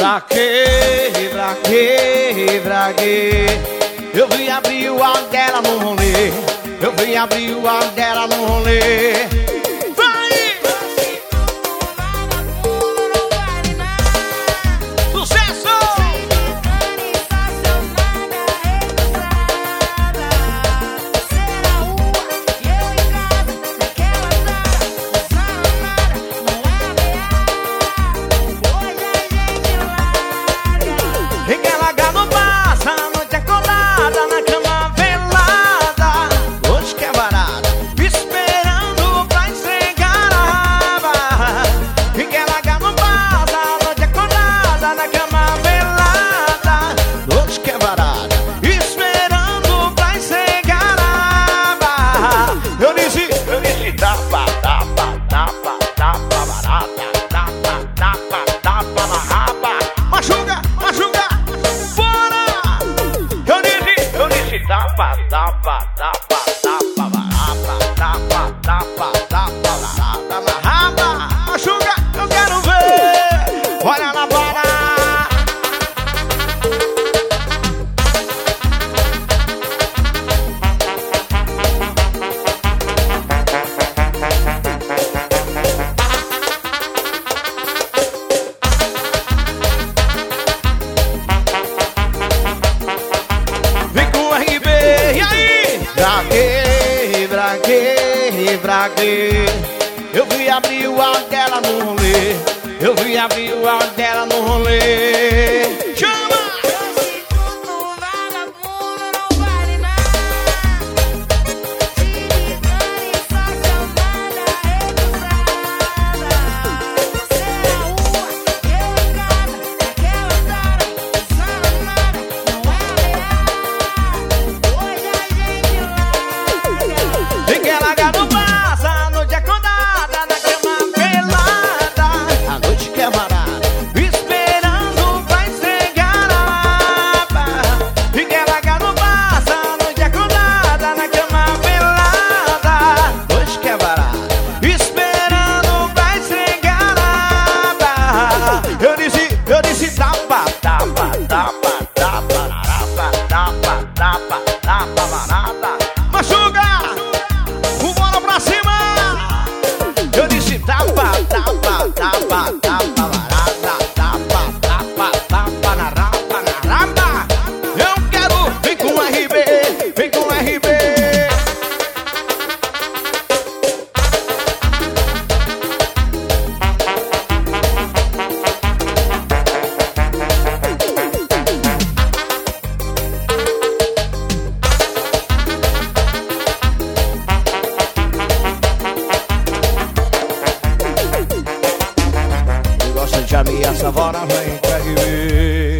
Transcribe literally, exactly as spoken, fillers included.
Pra quê, pra quê, pra quê? Eu vim abrir o ar dela no rolê. Eu vim abrir o ar dela no rolê. Pra quê, pra quê, pra quê? Eu vim abrir o ar dela no rolê. Eu vim abrir o ar dela no rolê. Chama! Já me essa vara vem pra ver.